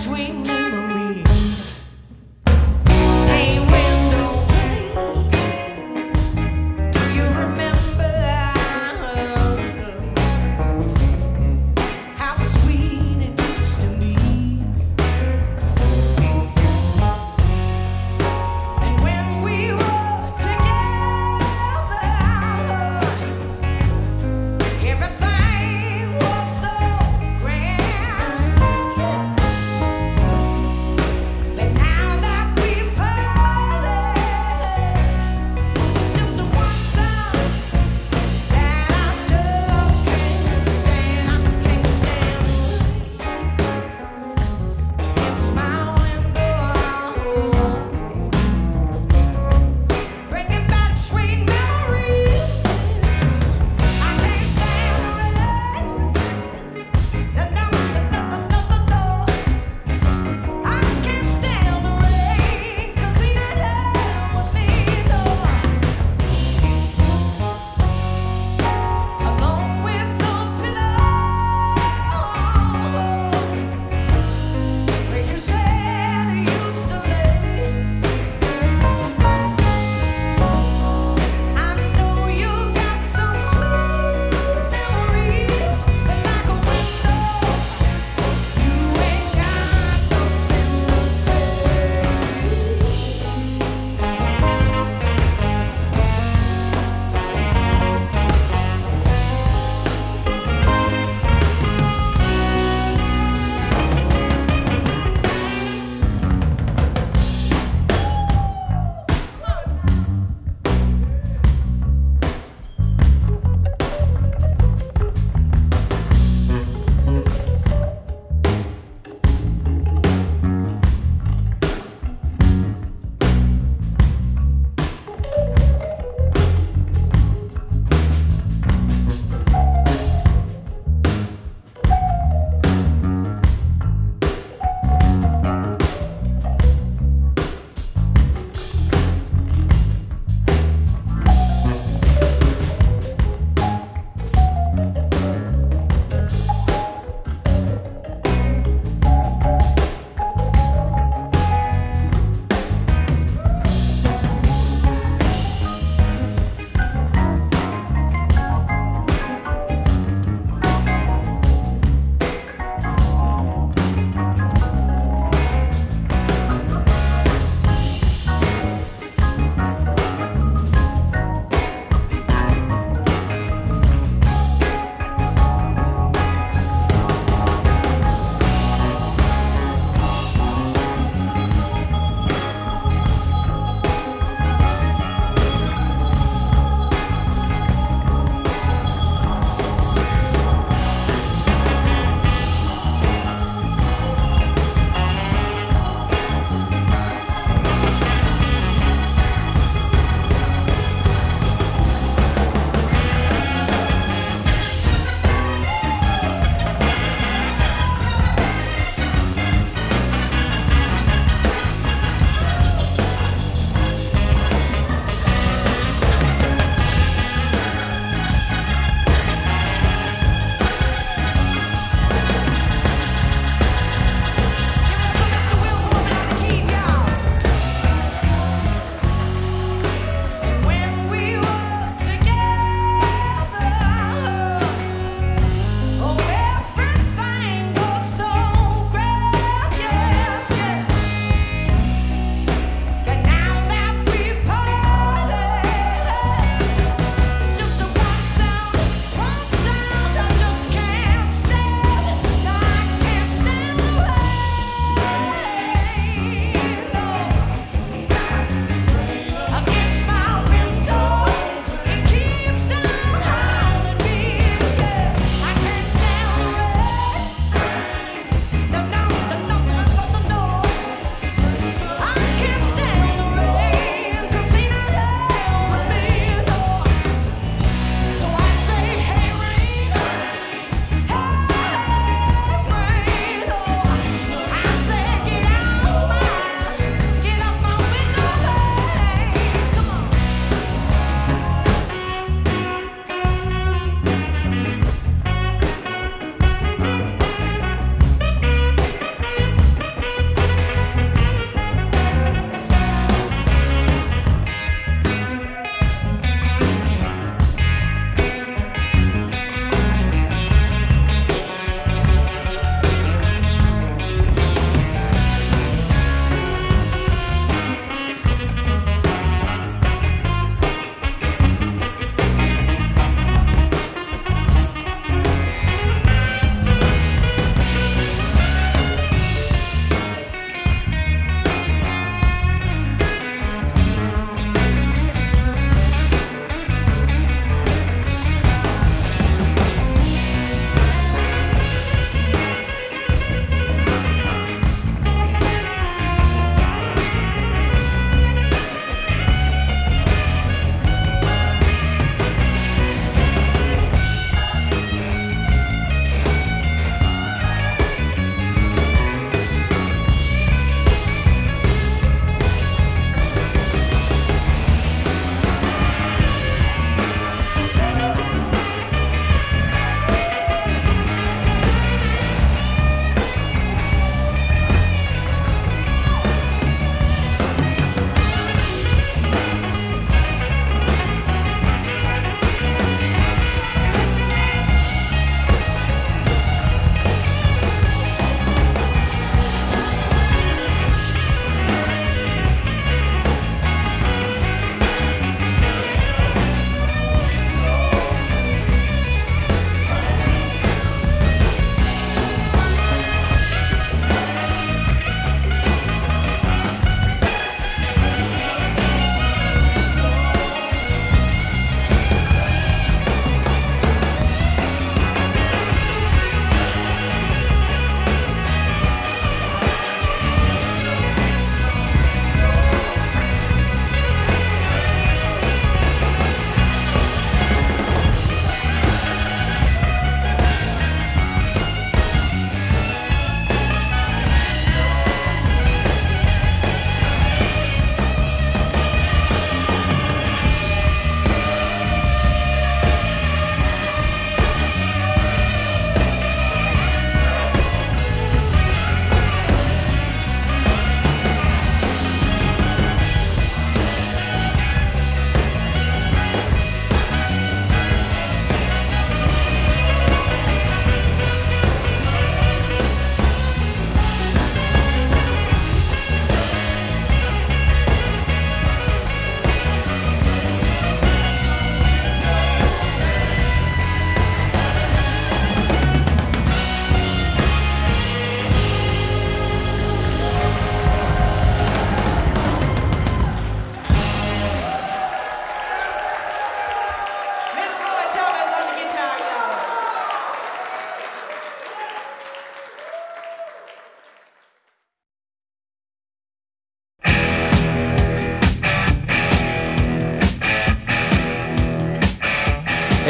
sweet memories. Hey, window pane, do you remember how sweet it used to be? And when we were together, everything was so grand.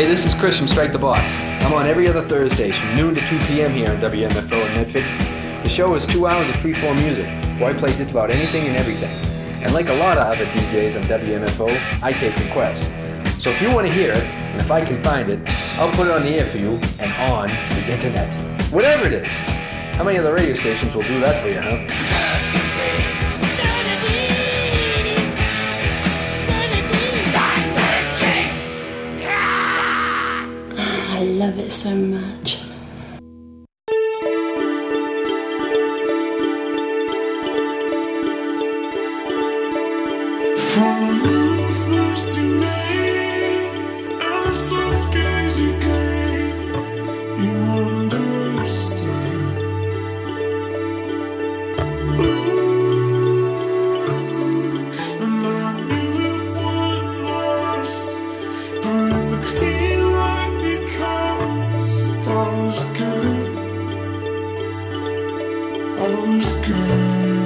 Hey, this is Chris from Strike the Box. I'm on every other Thursdays from noon to 2 p.m. here on WMFO in Medford. The show is 2 hours of free-form music, where I play just about anything and everything. And like a lot of other DJs on WMFO, I take requests. So if you want to hear it, and if I can find it, I'll put it on the air for you and on the internet. Whatever it is. How many other radio stations will do that for you, huh? I love it so much. From the movements you made and the soft gaze you gave, you understood. Ooh, and I knew it wasn't lost, but in the clean light you cast, I was good. I was good.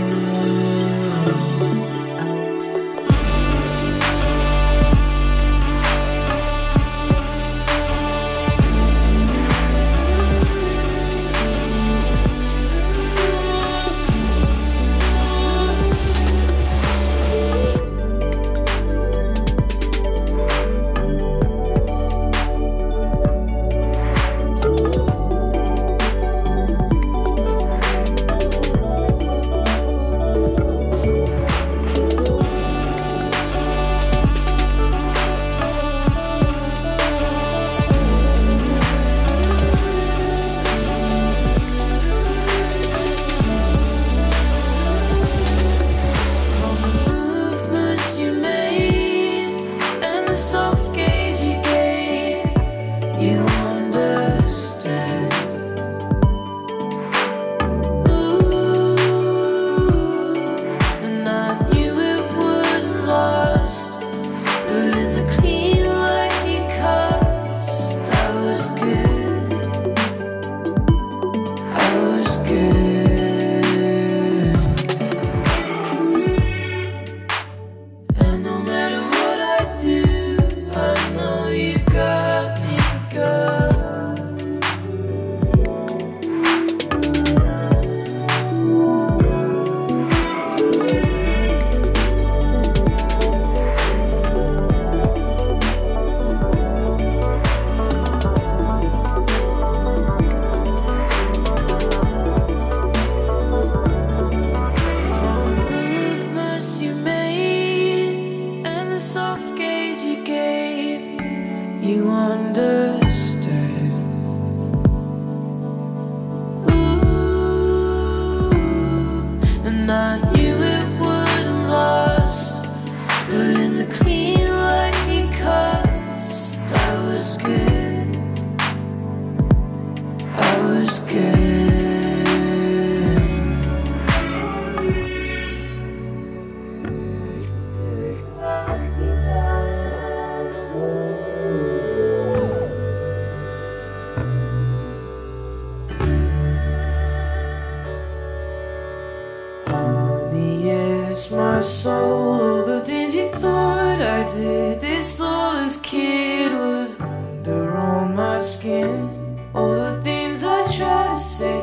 My soul, all the things you thought I did, this soulless kid was under on my skin. All the things I try to say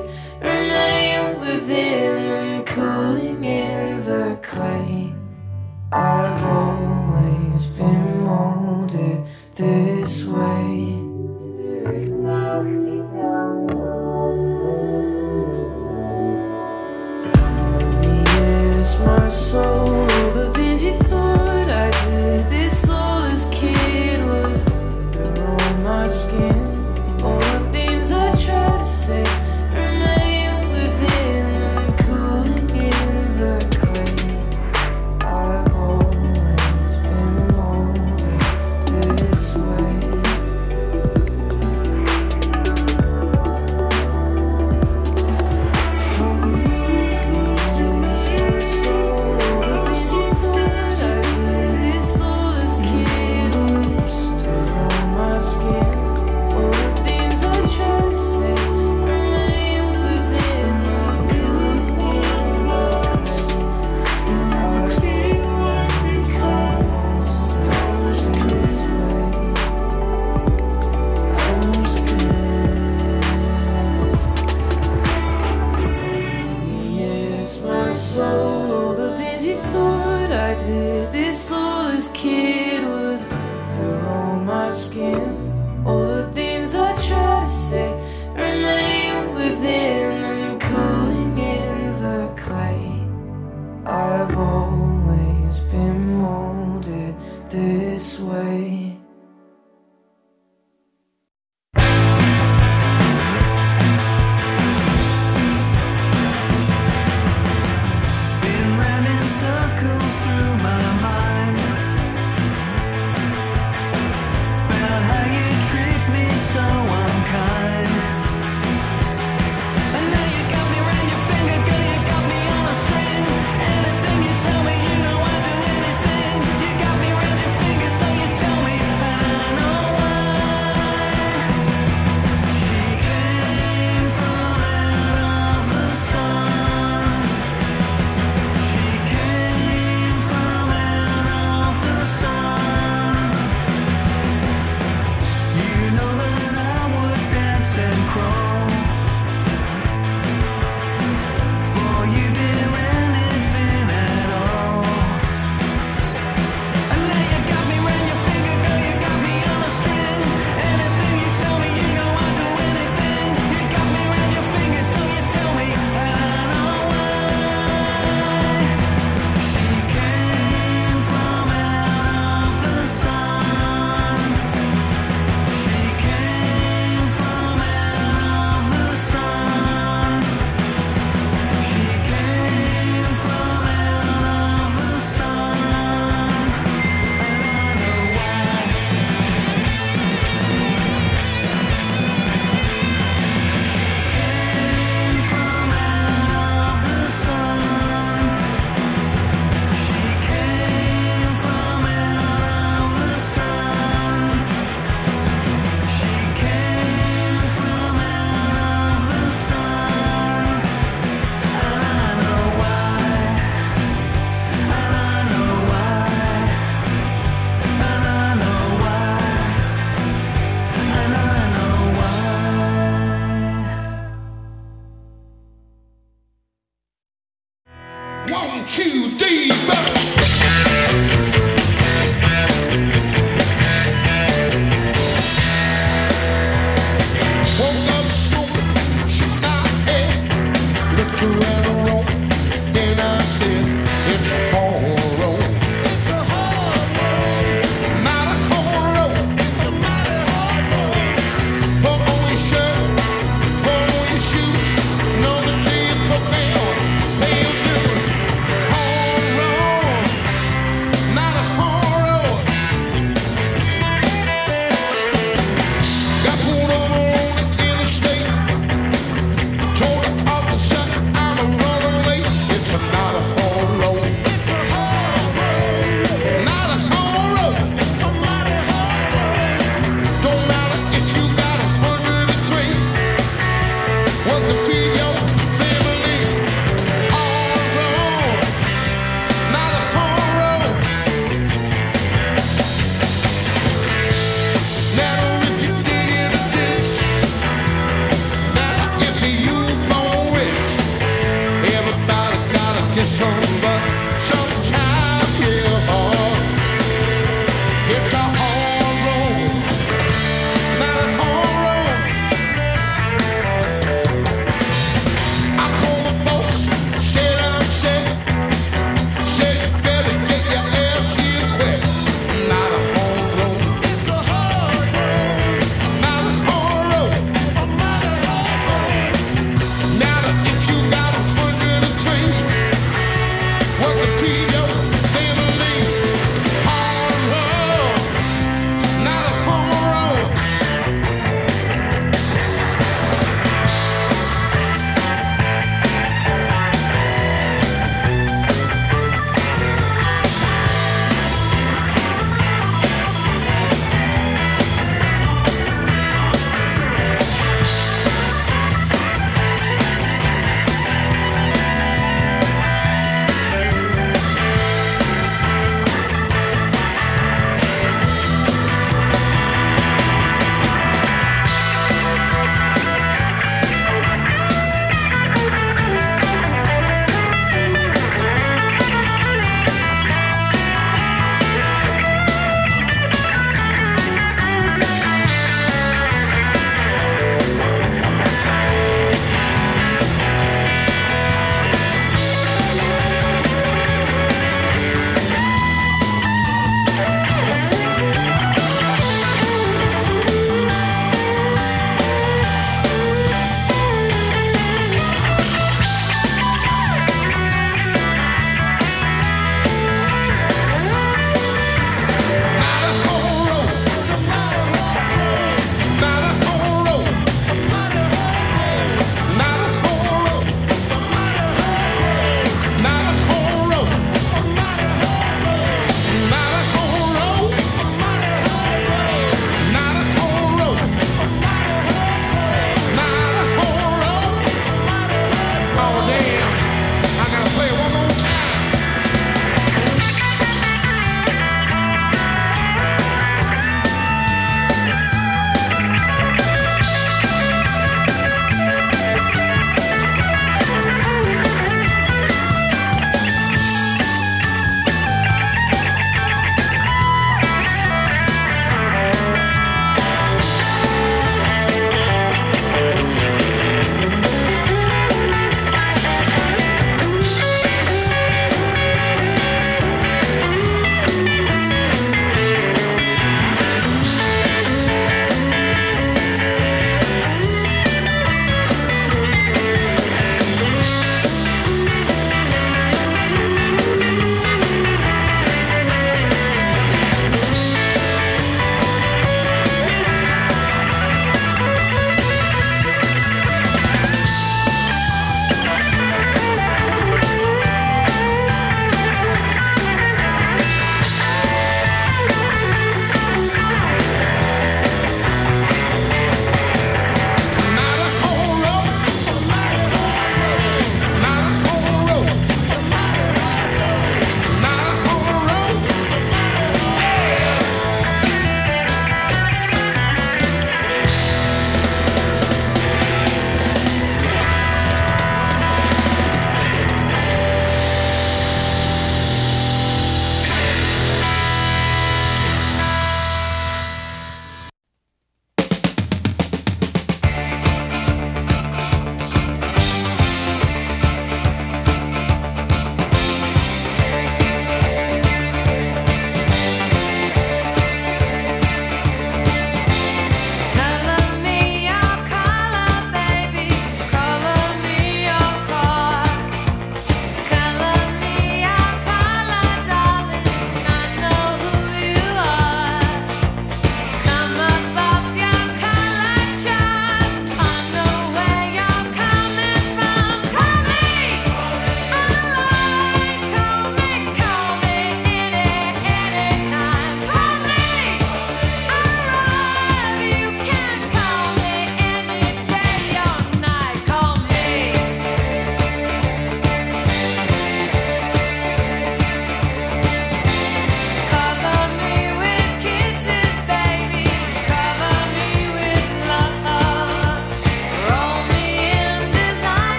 remain within and cooling in the clay. I've always been molded this way. My soul, all the things you thought I did, this soulless kid was under on my skin. All the things I try to say remain within and cooling in the clay. I've always been molded this way. From the movements you made, all the is my soul. All the things you thought I did. This soulless kid was under on my skin. All the things I try to say remain within and cooling in the clay. I've always been molded this way. One, two, three, four. Woke up snoring, she's not here. Looked around the room, then I said, it's a hard road. It's a hard road. Not a hard road. It's a mighty hard road. Put on your shirt, put on your shoes. Know the day you prevail, they'll do it. Hard road, not a hard road. Got pulled over on the interstate. Told the officer I'm a running late. It's not a hard road. It's a hard road. Not a hard road. It's a mighty hard road. Don't matter if you got 103. What to feed your family. Hard road. Not a hard road. Now if you dig in the ditch. Now if you born rich. Everybody gotta get some, but sometimes it's hard. It's a hard road, not a hard road. I called my boss, said I'm sick. Said you better get your ass here quick. Not a hard road. It's a hard road. Not a hard road. It's a mighty hard road. Now if you got 103.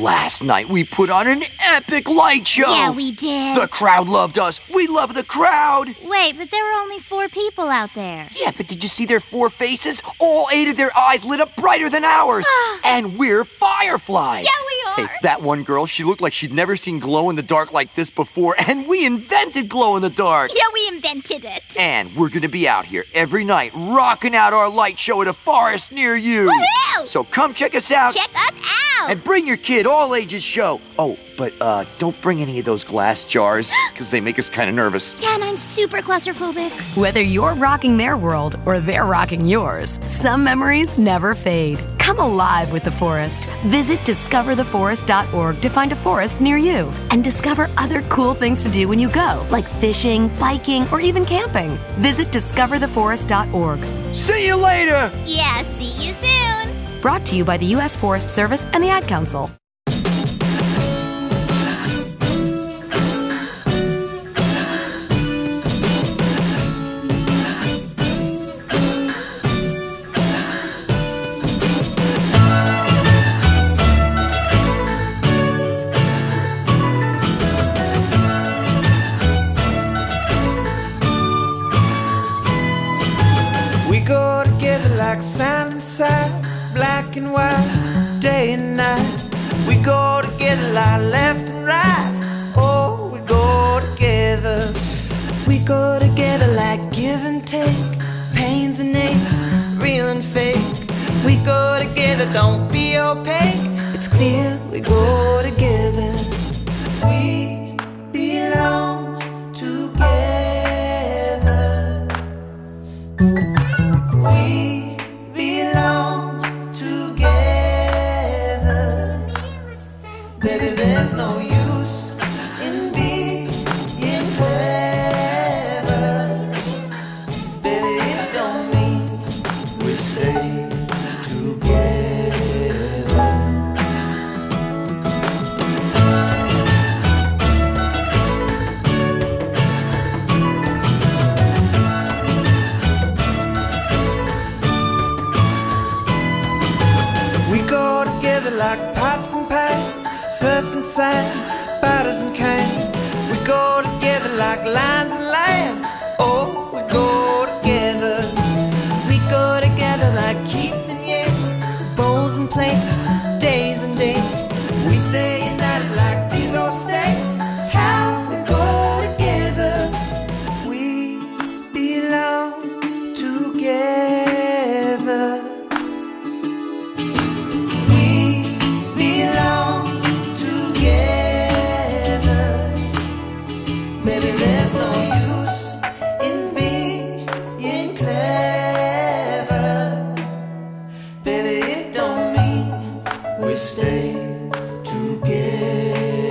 Last night we put on an epic light show. Yeah, we did. The crowd loved us. We love the crowd. Wait, but there were only 4 people out there. Yeah, but did you see their 4 faces? All 8 of their eyes lit up brighter than ours. And we're fireflies. Yeah, we are. Hey, that one girl, she looked like she'd never seen glow-in-the-dark like this before, and we invented glow-in-the-dark. Yeah, we invented it. And we're gonna be out here every night, rocking out our light show at a forest near you. Woohoo! So come check us out. Check us out. And bring your kid, all ages show. Oh, but don't bring any of those glass jars, because they make us kind of nervous. Yeah, and I'm super claustrophobic. Whether you're rocking their world or they're rocking yours, some memories never fade. Come alive with the forest. Visit discovertheforest.org to find a forest near you and discover other cool things to do when you go, like fishing, biking, or even camping. Visit discovertheforest.org. See you later! Yeah, see you soon. Brought to you by the U.S. Forest Service and the Ad Council. We go together like sand and sand, black and white, day and night. We go together like left and right. Oh, we go together. We go together like give and take, pains and aches, real and fake. We go together, don't be opaque. It's clear we go together. We belong together. We belong together. Baby, there's no use in being clever. Baby, it don't mean we stay together. We go together like pots and pans, surf and sand, batters and cans. We go together like lions and lambs. Oh, we go together. We go together like Keats and Yeats, bowls and plates, days and dates. We stay united like these old states. It's how we go together. We belong together. We belong together. Baby, there's no use in being clever. Baby, it don't mean we stay together.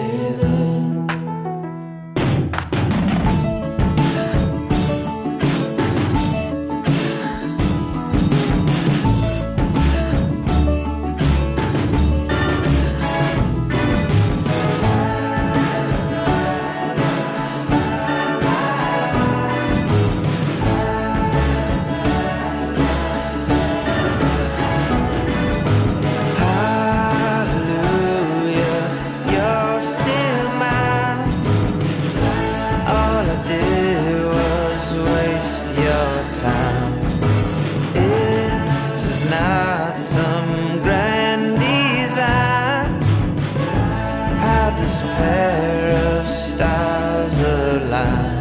Hallelujah, you're still mine. All I did was waste your time. If there's not some grand design, how'd this pair of stars align?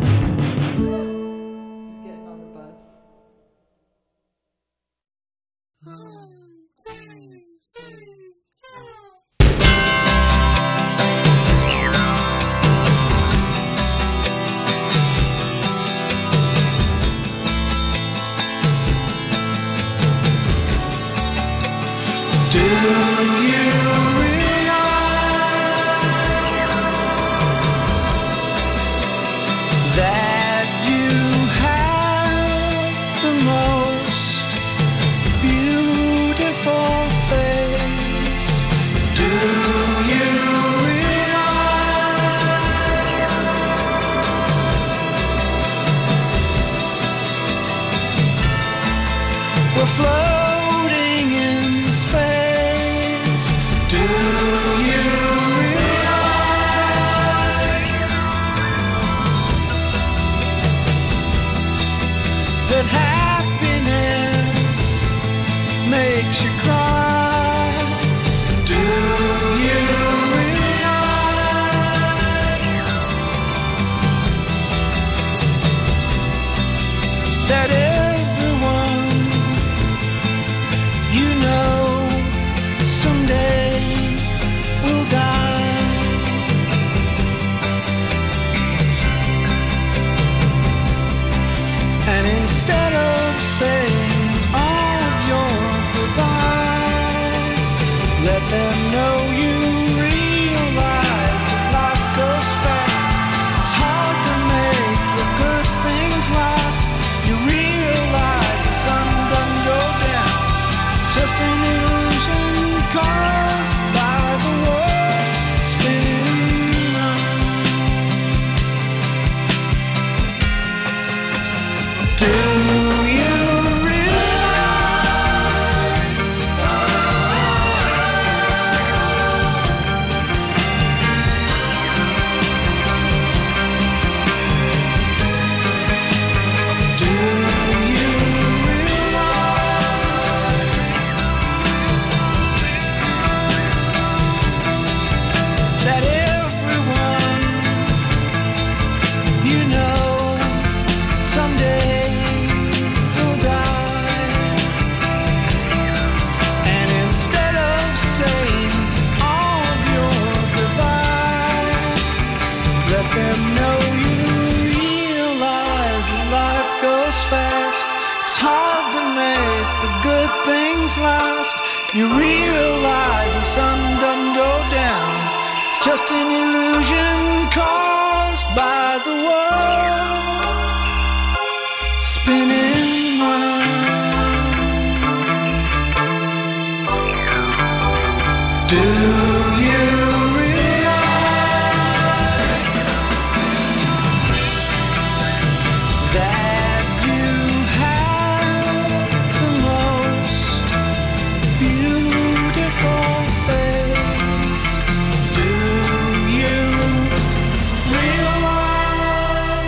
Do you realize that you have the most beautiful face? Do you realize we're floating in space? Do you And instead of saying all of your goodbyes, let them know you realize that life goes fast. It's hard to make the good things last. You realize the sun doesn't go down. It's just an illusion caused by the world spinning round. Do you realize? Do you realize that everyone you know someday will die? And instead of saying all of your goodbyes, let them know you realize that life goes fast. It's hard to make the good things last. You realize the sun doesn't go down. It's just an illusion caused by the world spinning round. Do you realize that you have the most beautiful face? Do you realize?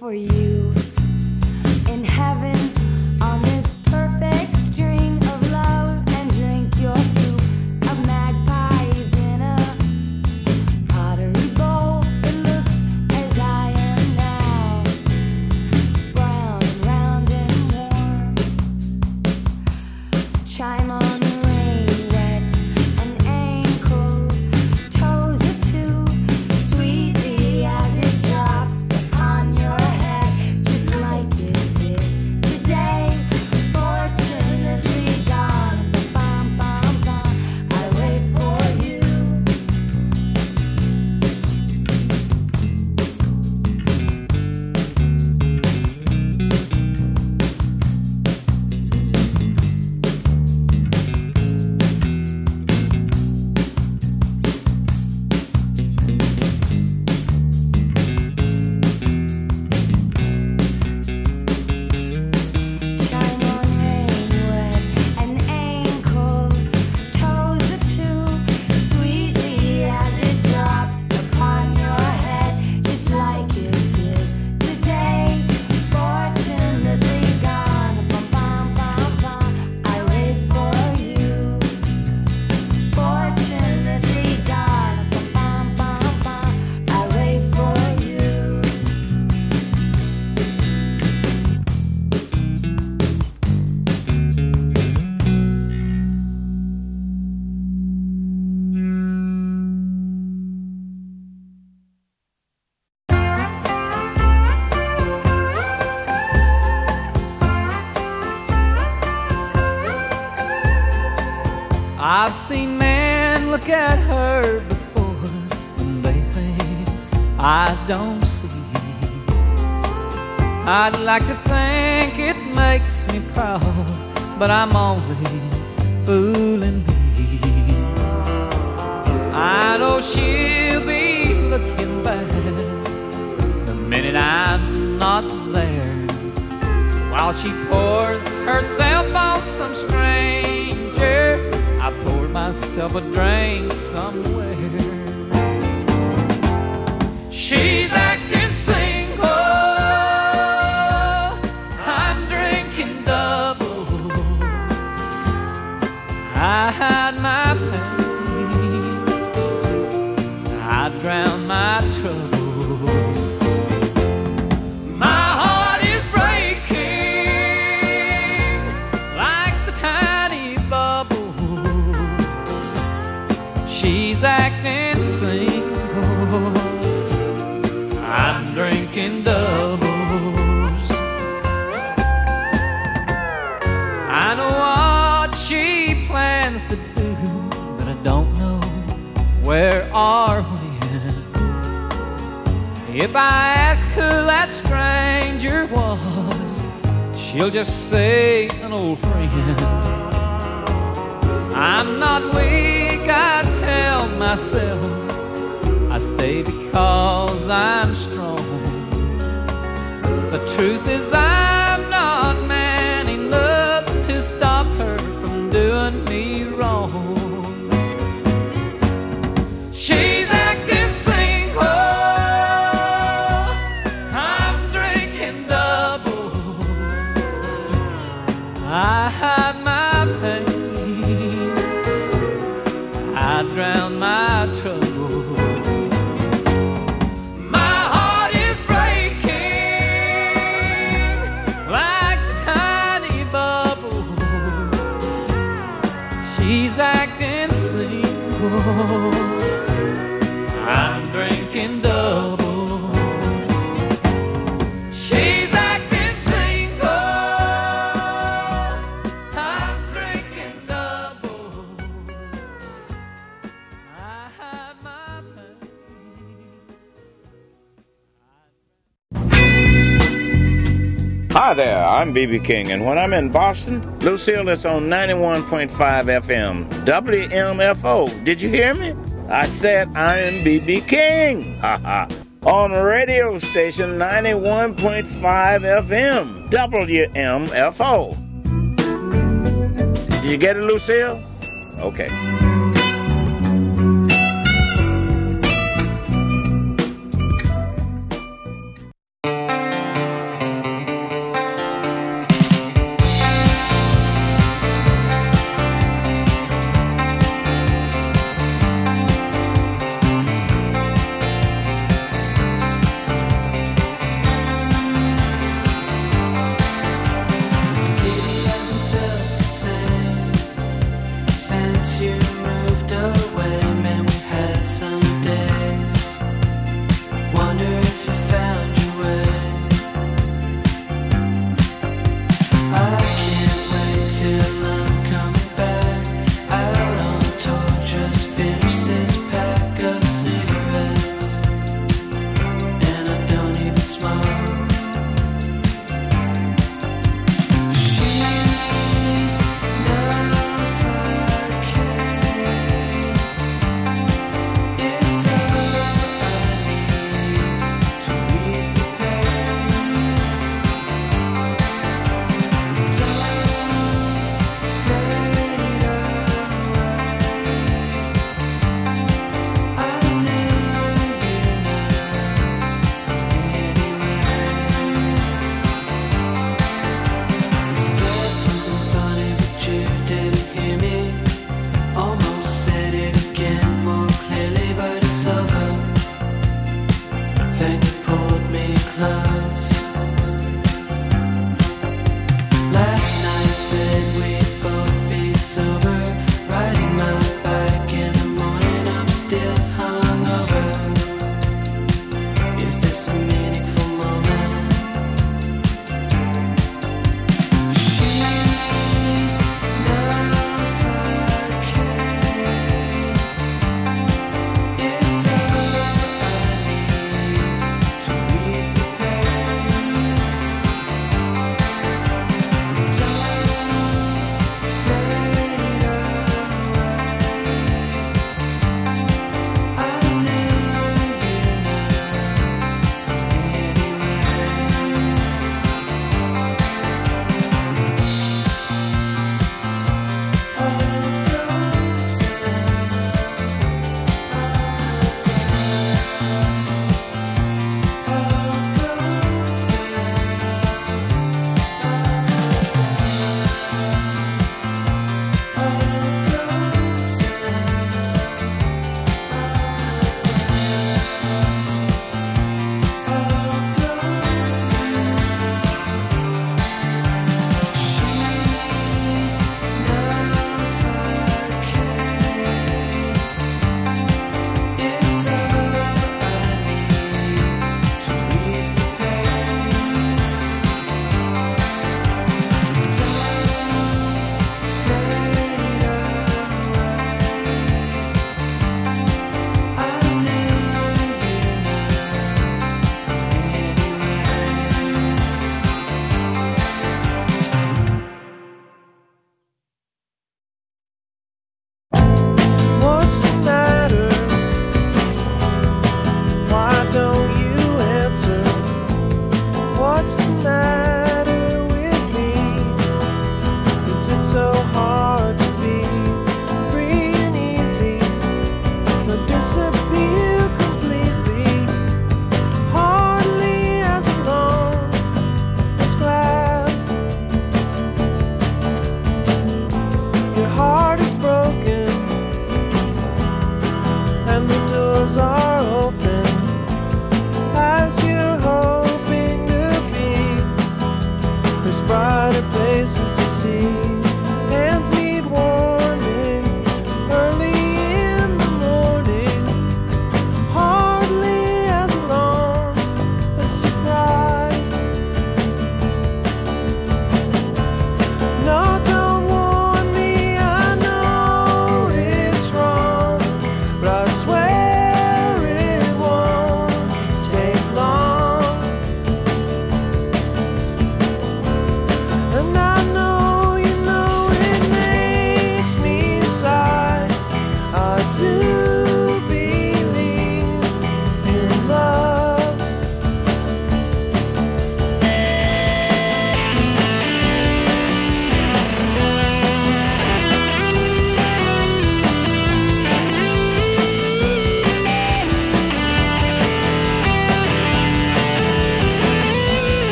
for you in heaven on this perfect string of love, and drink your soup of magpies in a pottery bowl. It looks as I am now, brown and round and warm. Chime on the rain, wet and ankle, toes are two, sweetly as it drops upon your head, just like it did today. Fortunately gone, bum, bum, bum, I wait for you. Chime on rain, wet and ankle, toes are two, sweetly as it drops upon your head, just like it did today. Fortunately gone, bum, bum, bum, bum, I wait for you. Fortunately gone, bum, bum, bum, bum, I wait for you. I've seen men look at her before and they think I don't see. I'd like to think it makes me proud, but I'm only fooling me. I know she'll be looking back the minute I'm not there, while she pours herself on some stranger. I poured myself a drink somewhere. She's acting single, I'm drinking doubles. I hide my pain, I drown my troubles. My heart is breaking like the tiny bubbles. She's acting single, I'm drinking doubles. I know what she plans to do, but I don't know where or when. If I ask who that stranger was, she'll just say an old friend. I'm not weak, I tell myself. I stay because I'm strong. The truth is I'm not man enough to stop her from doing me wrong. She's acting single, I'm drinking doubles. I hide my pain, I drown my troubles. My heart is breaking like tiny bubbles. She's acting single, I'm drinking doubles. She's acting single, I'm drinking doubles. I hide my pain. Hi there, I'm B.B. King, and when I'm in Boston, Lucille is on 91.5 FM, WMFO. Did you hear me? I said I am B.B. King. On radio station 91.5 FM, WMFO. Did you get it, Lucille? Okay. since you moved away, man, we had some days. Wonder if you found your way. I can't wait till I'm coming back out on tour. Just finished this pack of cigarettes, and I don't even smoke. She's never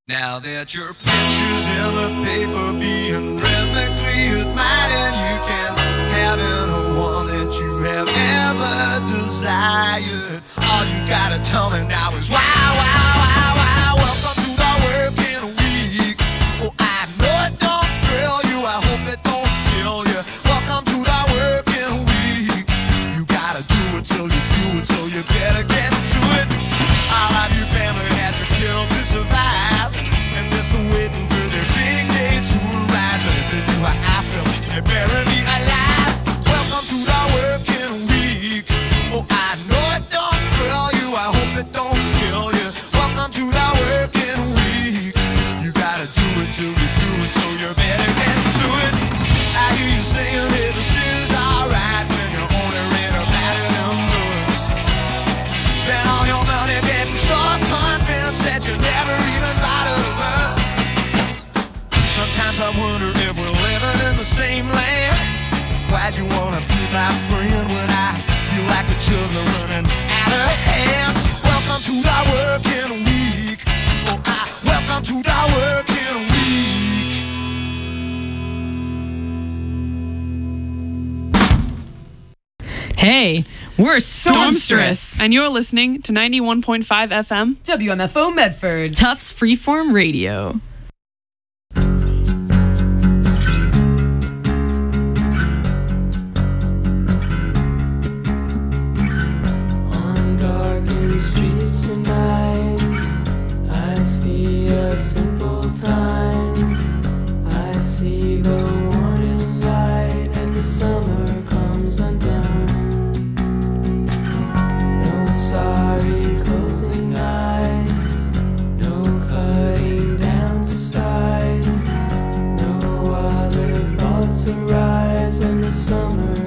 Now that your picture's in the paper being rhythmically admired, you can have any one that you have ever desired. All you gotta tell me now is wow, wow, wow, wow. Welcome to the working week. Oh, I know it don't thrill you, I hope it don't kill you. Welcome to the working week. You gotta do it till you do it, so you better get to it. All of your family had to kill to survive, and they're still waiting for their big day to arrive. But if they do how I feel, they better be alive. Welcome to the working week. Oh, I know it don't thrill you, I hope it don't kill you. Welcome to the working week. You gotta do it till you do it, so you better get to it. I hear you saying that this is alright when you're only read about it in books. Spend all your money getting so convinced that you never even thought of love. Sometimes I wonder if we're living in the same land. Why'd you wanna be my friend when I feel like the children are running out of hands? Welcome to the working week. Oh, welcome to the working week. Hey, we're Stormstress, and you're listening to 91.5 FM WMFO Medford, Tufts Freeform Radio. On darkened streets tonight, I see a simple time. I see the warning light, and the summer comes undone. No sorry closing eyes, no cutting down to size, no other thoughts arise, and the summer